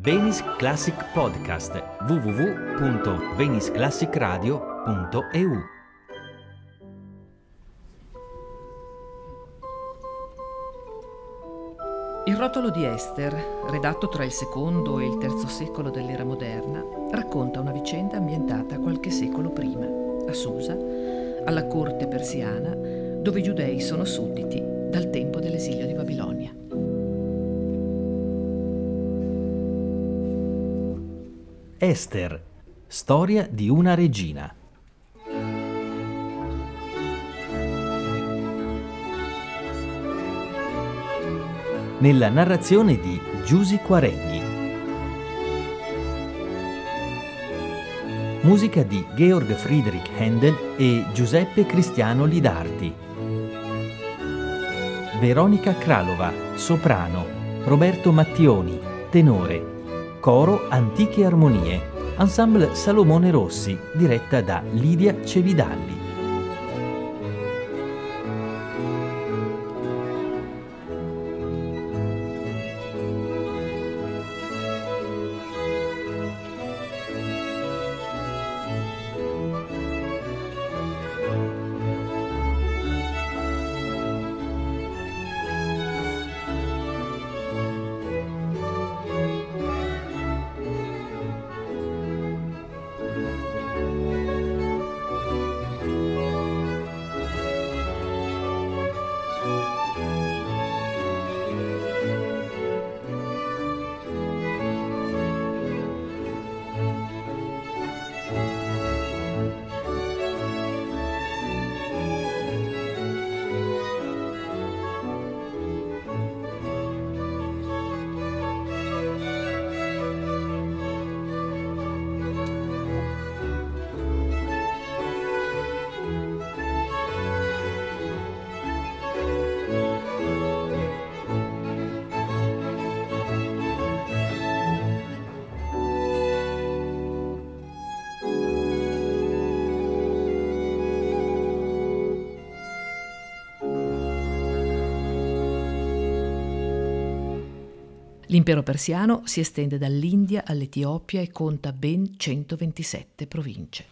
Venice Classic Podcast www.veniceclassicradio.eu. Il rotolo di Ester, redatto tra il secondo e il terzo secolo dell'era moderna, racconta una vicenda ambientata qualche secolo prima, a Susa, alla corte persiana, dove i giudei sono sudditi dal tempo dell'esilio di Babilonia. Ester, storia di una regina. Nella narrazione di Giusy Quareghi. Musica di Georg Friedrich Händel e Giuseppe Cristiano Lidarti. Veronica Kralova, soprano. Roberto Mattioni, tenore. Coro Antiche Armonie, Ensemble Salomone Rossi, diretta da Lidia Cevidalli. L'impero persiano si estende dall'India all'Etiopia e conta ben 127 province.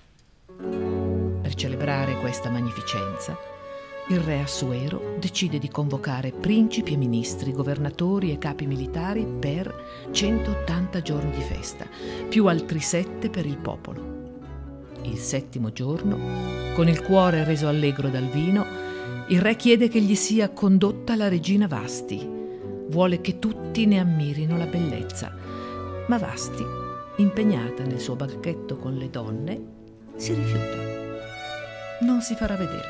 Per celebrare questa magnificenza, il re Assuero decide di convocare principi e ministri, governatori e capi militari per 180 giorni di festa, più altri 7 per il popolo. Il 7° giorno, con il cuore reso allegro dal vino, il re chiede che gli sia condotta la regina Vasti. Vuole che tutti ne ammirino la bellezza, ma Vasti, impegnata nel suo banchetto con le donne, si rifiuta. Non si farà vedere.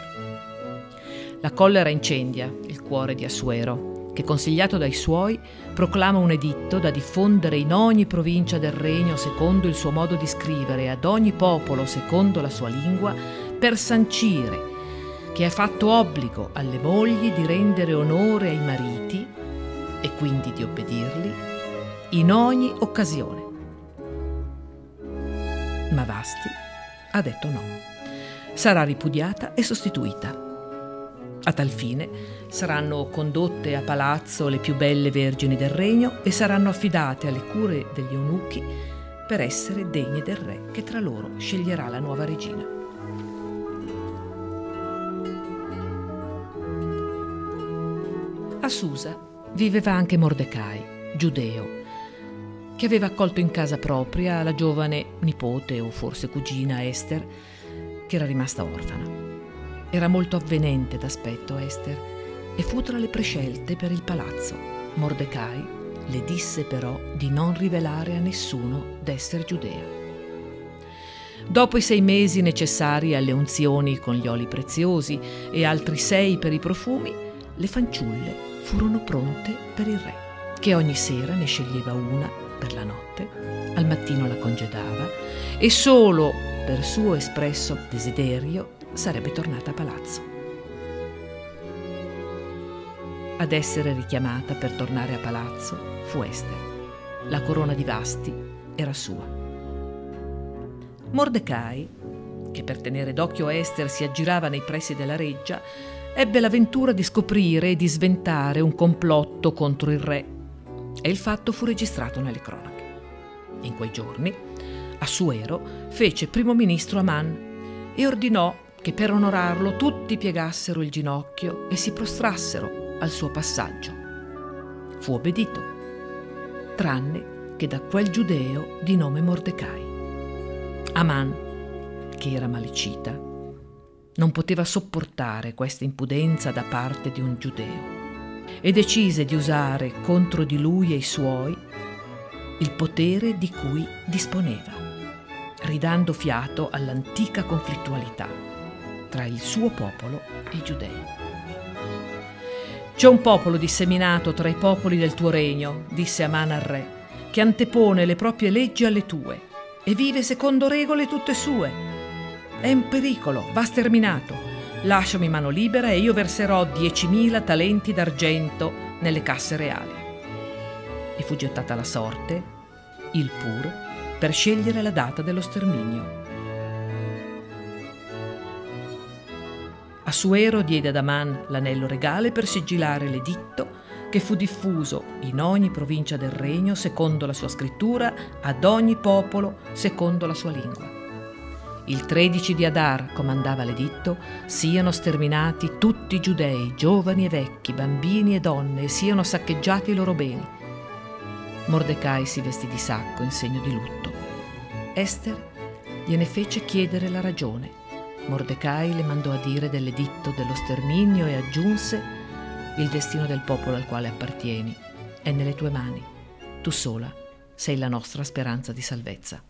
La collera incendia il cuore di Assuero, che, consigliato dai suoi, proclama un editto da diffondere in ogni provincia del regno secondo il suo modo di scrivere e ad ogni popolo secondo la sua lingua, per sancire che è fatto obbligo alle mogli di rendere onore ai mariti e quindi di obbedirli in ogni occasione. Ma Vasti ha detto no. Sarà ripudiata e sostituita. A tal fine saranno condotte a palazzo le più belle vergini del regno e saranno affidate alle cure degli eunuchi per essere degne del re che tra loro sceglierà la nuova regina. A Susa viveva anche Mordecai, giudeo, che aveva accolto in casa propria la giovane nipote o forse cugina Ester, che era rimasta orfana. Era molto avvenente d'aspetto Ester e fu tra le prescelte per il palazzo. Mordecai le disse però di non rivelare a nessuno d'essere giudea. Dopo i 6 mesi necessari alle unzioni con gli oli preziosi e altri 6 per i profumi, le fanciulle furono pronte per il re, che ogni sera ne sceglieva una per la notte, al mattino la congedava e solo per suo espresso desiderio sarebbe tornata a palazzo. Ad essere richiamata per tornare a palazzo fu Ester. La corona di Vasti era sua. Mordecai, che per tenere d'occhio Ester si aggirava nei pressi della reggia, ebbe l'avventura di scoprire e di sventare un complotto contro il re, e il fatto fu registrato nelle cronache. In quei giorni Assuero fece primo ministro Aman e ordinò che per onorarlo tutti piegassero il ginocchio e si prostrassero al suo passaggio. Fu obbedito, tranne che da quel giudeo di nome Mordecai. Aman, che era malecita, non poteva sopportare questa impudenza da parte di un giudeo e decise di usare contro di lui e i suoi il potere di cui disponeva, ridando fiato all'antica conflittualità tra il suo popolo e i giudei. «C'è un popolo disseminato tra i popoli del tuo regno», disse Aman al re, «che antepone le proprie leggi alle tue e vive secondo regole tutte sue. È in pericolo, va sterminato. Lasciami mano libera e io verserò 10.000 talenti d'argento nelle casse reali». E fu gettata la sorte, il pur, per scegliere la data dello sterminio. Assuero diede ad Aman l'anello regale per sigillare l'editto che fu diffuso in ogni provincia del regno secondo la sua scrittura, ad ogni popolo secondo la sua lingua. Il 13 di Adar, comandava l'editto, siano sterminati tutti i giudei, giovani e vecchi, bambini e donne, e siano saccheggiati i loro beni. Mordecai si vestì di sacco in segno di lutto. Ester gliene fece chiedere la ragione. Mordecai le mandò a dire dell'editto dello sterminio e aggiunse: «Il destino del popolo al quale appartieni è nelle tue mani. Tu sola sei la nostra speranza di salvezza».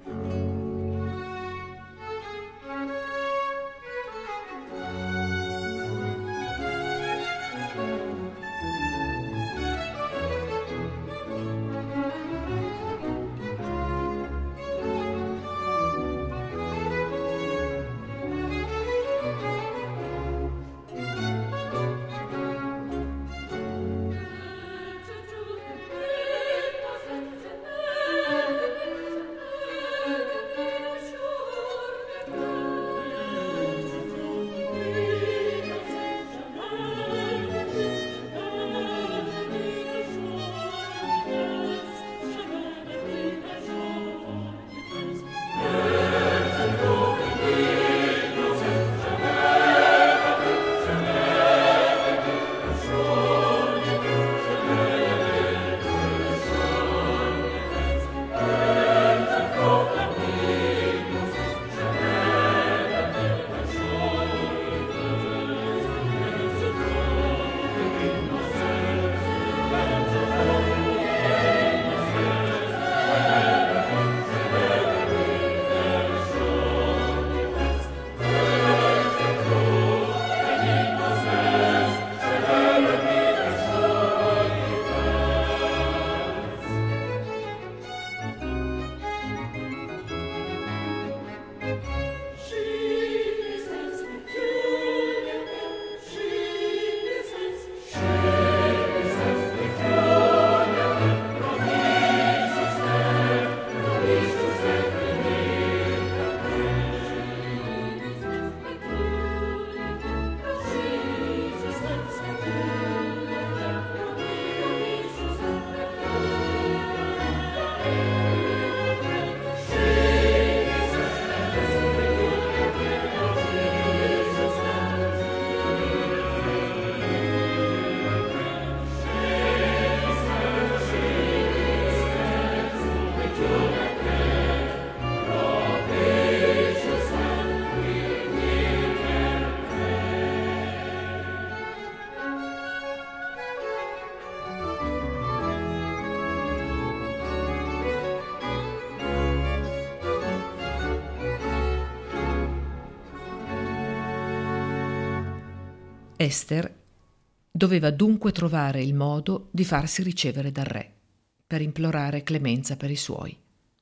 Ester doveva dunque trovare il modo di farsi ricevere dal re, per implorare clemenza per i suoi.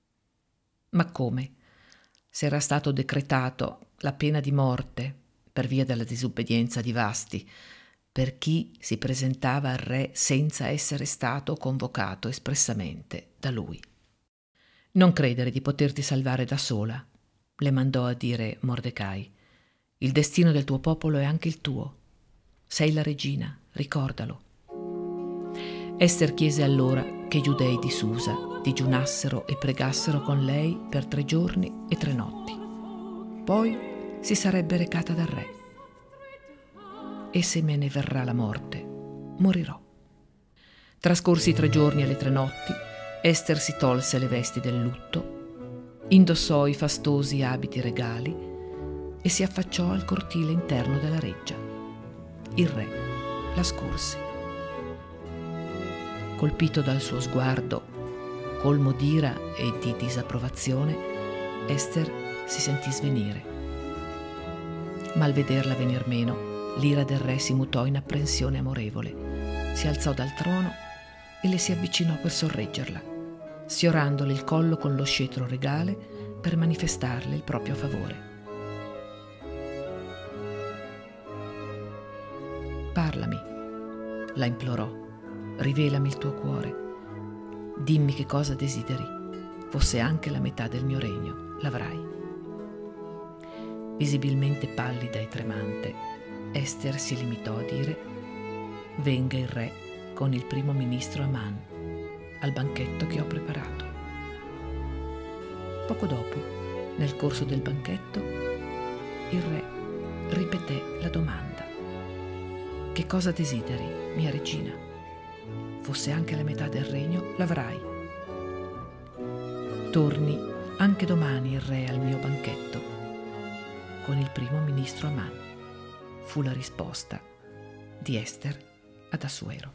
Ma come? Se era stato decretato la pena di morte per via della disobbedienza di Vasti, per chi si presentava al re senza essere stato convocato espressamente da lui. «Non credere di poterti salvare da sola», le mandò a dire Mordecai. «Il destino del tuo popolo è anche il tuo. Sei la regina, ricordalo». Ester chiese allora che i giudei di Susa digiunassero e pregassero con lei per 3 giorni e 3 notti. Poi si sarebbe recata dal re. E se me ne verrà la morte, morirò. Trascorsi i 3 giorni e le 3 notti, Ester si tolse le vesti del lutto, indossò i fastosi abiti regali e si affacciò al cortile interno della reggia. Il re la scorse. Colpito dal suo sguardo, colmo d'ira e di disapprovazione, Ester si sentì svenire. Ma al vederla venir meno, l'ira del re si mutò in apprensione amorevole. Si alzò dal trono e le si avvicinò per sorreggerla, sfiorandole il collo con lo scettro regale per manifestarle il proprio favore. «Parlami», la implorò, «rivelami il tuo cuore. Dimmi che cosa desideri. Fosse anche la metà del mio regno, l'avrai». Visibilmente pallida e tremante, Ester si limitò a dire: «Venga il re con il primo ministro Aman al banchetto che ho preparato». Poco dopo, nel corso del banchetto, il re ripeté la domanda: «Che cosa desideri, mia regina? Fosse anche la metà del regno, l'avrai». «Torni anche domani il re al mio banchetto con il primo ministro Aman», fu la risposta di Ester ad Assuero.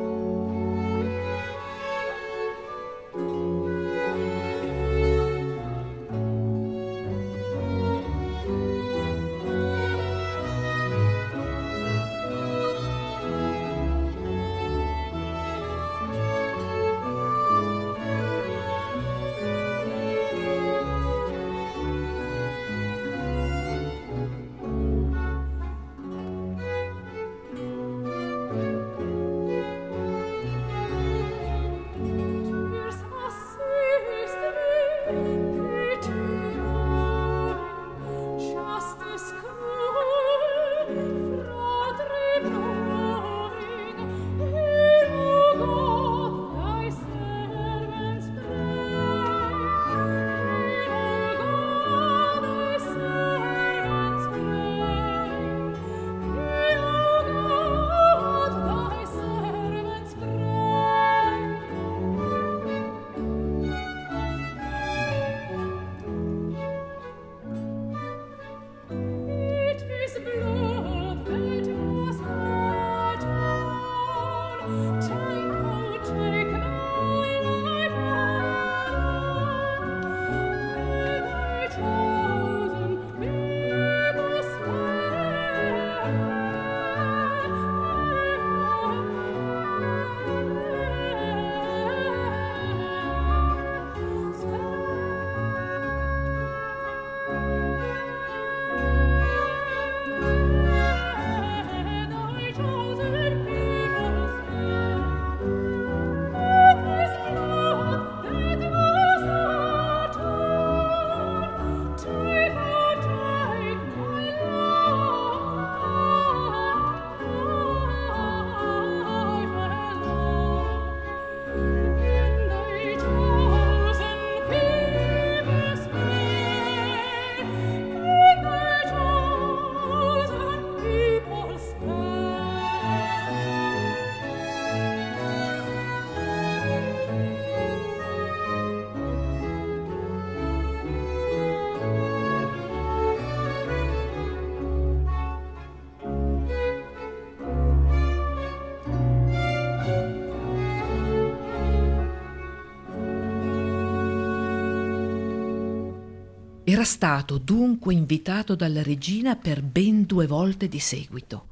Era stato dunque invitato dalla regina per ben 2 volte di seguito.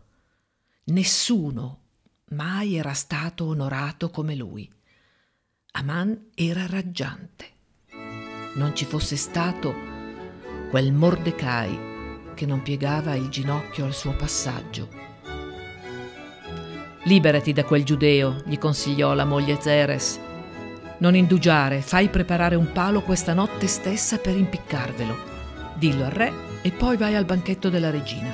Nessuno mai era stato onorato come lui. Aman era raggiante. Non ci fosse stato quel Mordecai che non piegava il ginocchio al suo passaggio. «Liberati da quel giudeo», gli consigliò la moglie Zeres. «Non indugiare, fai preparare un palo questa notte stessa per impiccarvelo. Dillo al re e poi vai al banchetto della regina».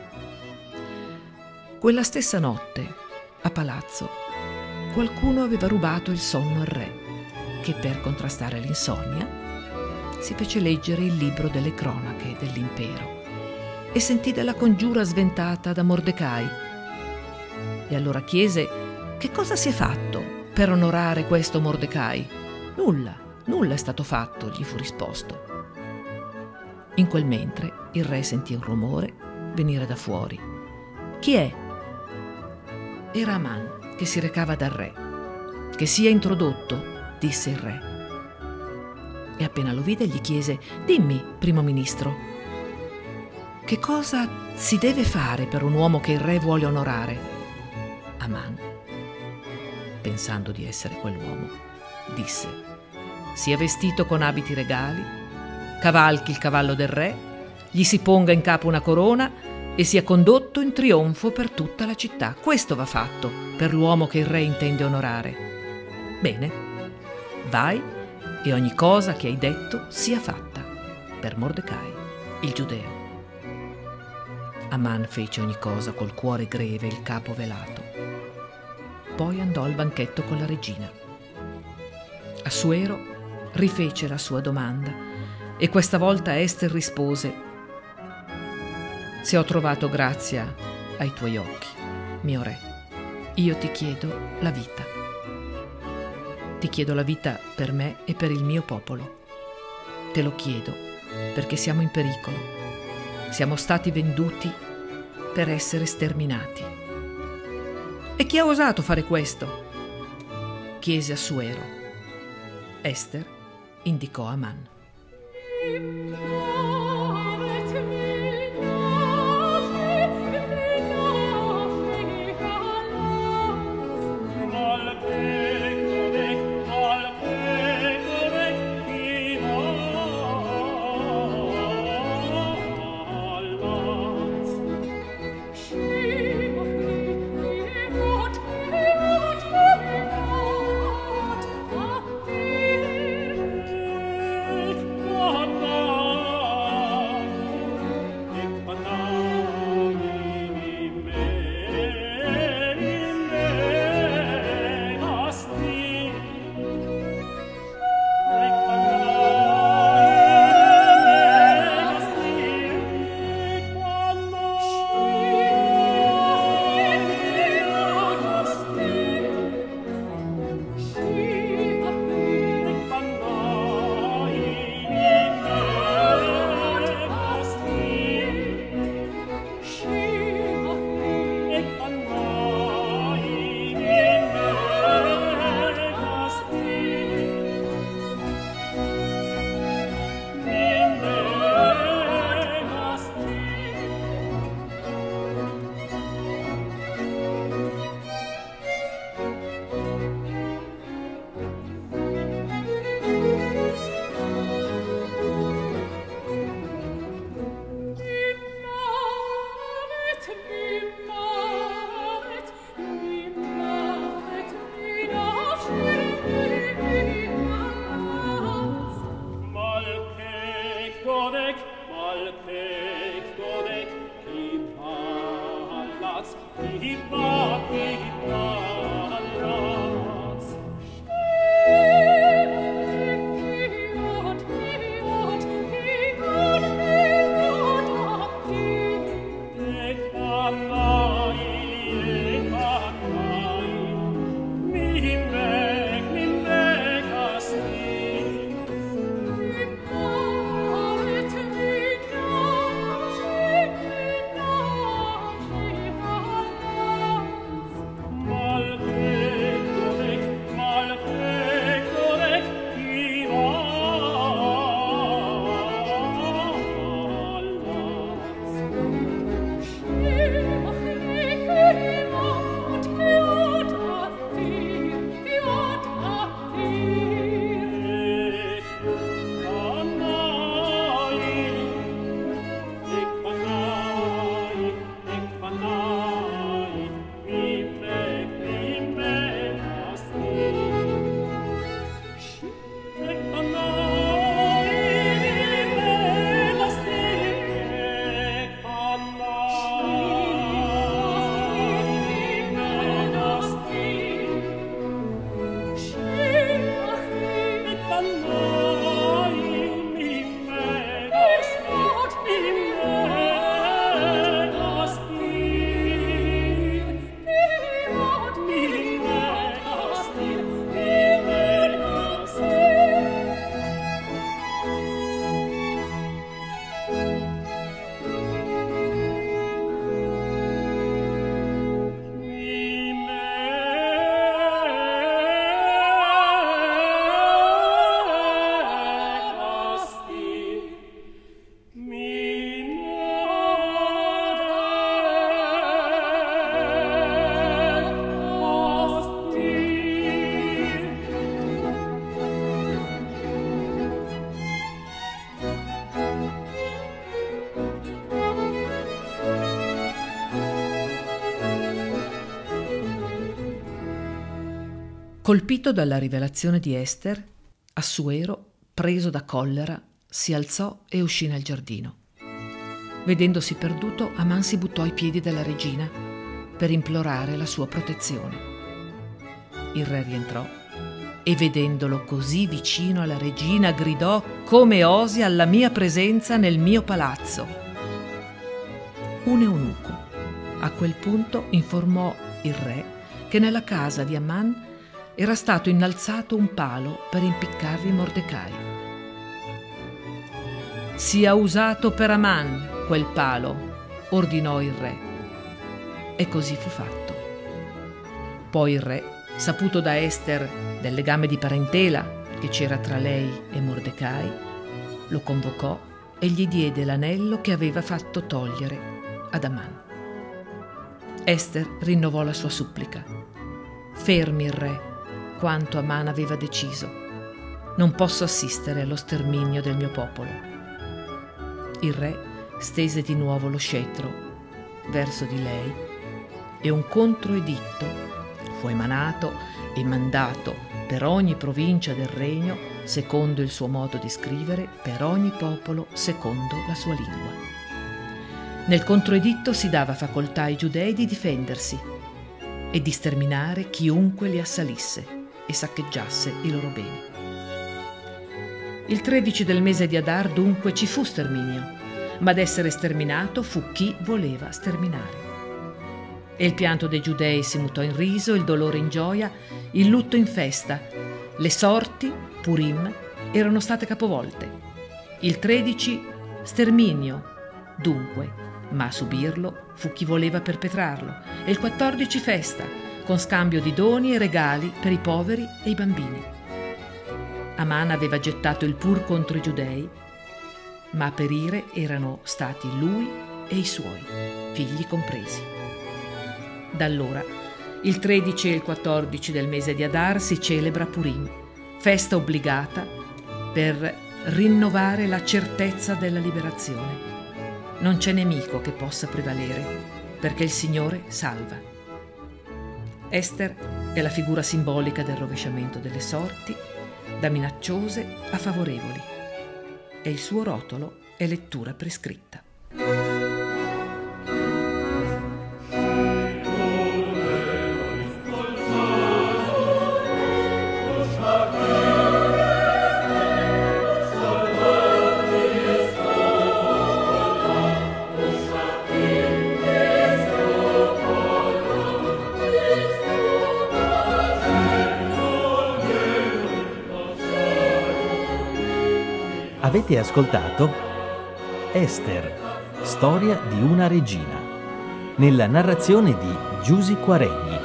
Quella stessa notte, a palazzo, qualcuno aveva rubato il sonno al re, che per contrastare l'insonnia si fece leggere il libro delle cronache dell'impero e sentì della congiura sventata da Mordecai. E allora chiese: che cosa si è fatto per onorare questo Mordecai? Nulla è stato fatto, gli fu risposto. In quel mentre il re sentì un rumore venire da fuori. Chi è? Era Aman, che si recava dal re. Che sia introdotto, disse il re. E appena lo vide gli chiese: dimmi, primo ministro, che cosa si deve fare per un uomo che il re vuole onorare? Aman, pensando di essere quell'uomo, disse: sia vestito con abiti regali, cavalchi il cavallo del re, gli si ponga in capo una corona e sia condotto in trionfo per tutta la città. Questo va fatto per l'uomo che il re intende onorare. Bene, vai e ogni cosa che hai detto sia fatta per Mordecai, il giudeo. Aman fece ogni cosa col cuore greve e il capo velato. Poi andò al banchetto con la regina. Assuero rifece la sua domanda e questa volta Ester rispose: se ho trovato grazia ai tuoi occhi, mio re, io ti chiedo la vita. Ti chiedo la vita per me e per il mio popolo. Te lo chiedo perché siamo in pericolo. Siamo stati venduti per essere sterminati. E chi ha osato fare questo? Chiese Assuero. Ester indicò Aman. Colpito dalla rivelazione di Ester, Assuero, preso da collera, si alzò e uscì nel giardino. Vedendosi perduto, Aman si buttò ai piedi della regina per implorare la sua protezione. Il re rientrò e, vedendolo così vicino alla regina, gridò: «Come osi alla mia presenza nel mio palazzo?» Un eunuco a quel punto informò il re che nella casa di Aman era stato innalzato un palo per impiccarvi Mordecai. «Sia usato per Aman quel palo», ordinò il re. E così fu fatto. Poi il re, saputo da Ester del legame di parentela che c'era tra lei e Mordecai, lo convocò e gli diede l'anello che aveva fatto togliere ad Aman. Ester rinnovò la sua supplica. «Fermi il re quanto Aman aveva deciso. Non posso assistere allo sterminio del mio popolo». Il re stese di nuovo lo scettro verso di lei e un controeditto fu emanato e mandato per ogni provincia del regno, secondo il suo modo di scrivere, per ogni popolo secondo la sua lingua. Nel controeditto si dava facoltà ai giudei di difendersi e di sterminare chiunque li assalisse e saccheggiasse i loro beni. Il 13 del mese di Adar dunque ci fu sterminio, ma ad essere sterminato fu chi voleva sterminare. E il pianto dei giudei si mutò in riso, il dolore in gioia, il lutto in festa. Le sorti, Purim, erano state capovolte. Il 13 sterminio, dunque, ma a subirlo fu chi voleva perpetrarlo. E il 14 festa, con scambio di doni e regali per i poveri e i bambini. Aman aveva gettato il pur contro i giudei, ma a perire erano stati lui e i suoi, figli compresi. Da allora, il 13 e il 14 del mese di Adar si celebra Purim, festa obbligata per rinnovare la certezza della liberazione. Non c'è nemico che possa prevalere, perché il Signore salva. Ester è la figura simbolica del rovesciamento delle sorti, da minacciose a favorevoli, e il suo rotolo è lettura prescritta. Avete ascoltato Ester, storia di una regina, nella narrazione di Giusy Quaregni.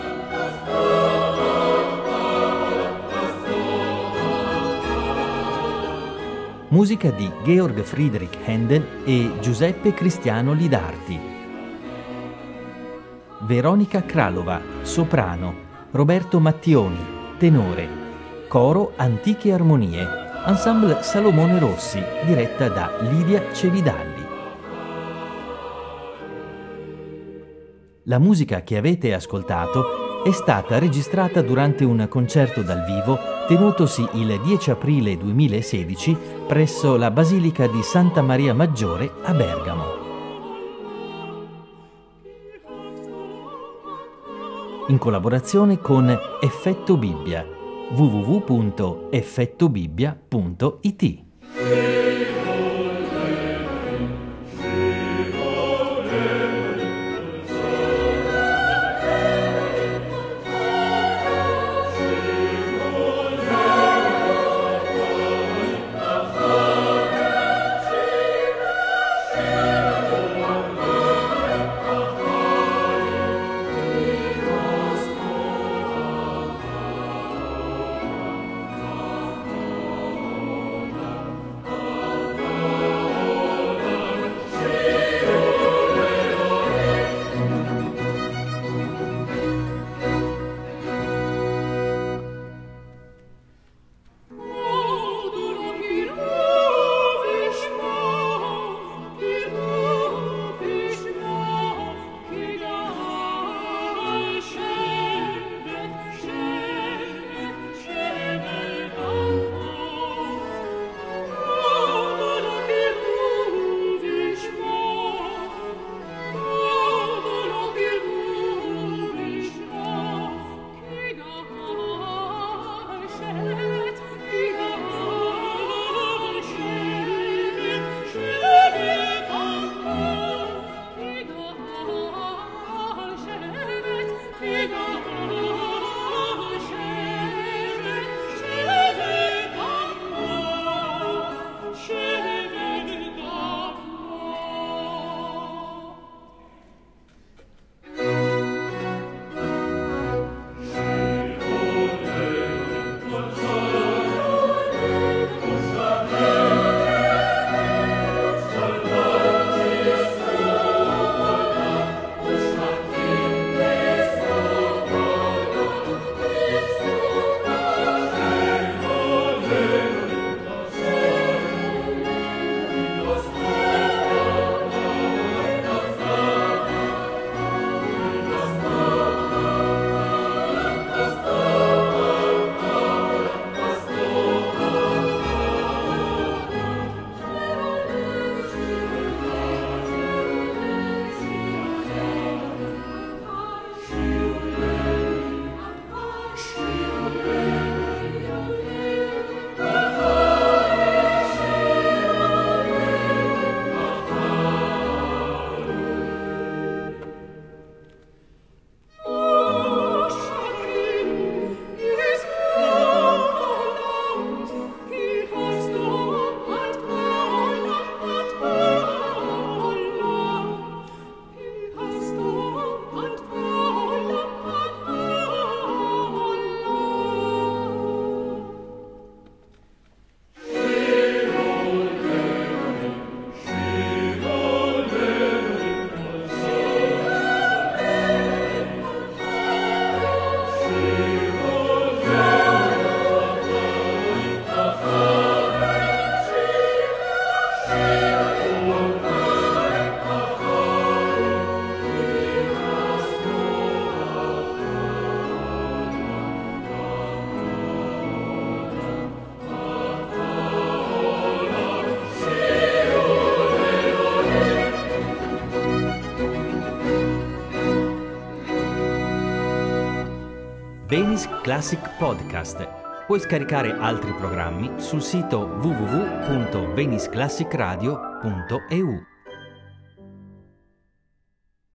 Musica di Georg Friedrich Händel e Giuseppe Cristiano Lidarti. Veronica Kralova, soprano. Roberto Mattioni, tenore. Coro Antiche Armonie. Ensemble Salomone Rossi, diretta da Lidia Cevidalli. La musica che avete ascoltato è stata registrata durante un concerto dal vivo tenutosi il 10 aprile 2016 presso la Basilica di Santa Maria Maggiore a Bergamo. In collaborazione con Effetto Bibbia, www.effettobibbia.it. Venice Classic Podcast. Puoi scaricare altri programmi sul sito www.veniceclassicradio.eu.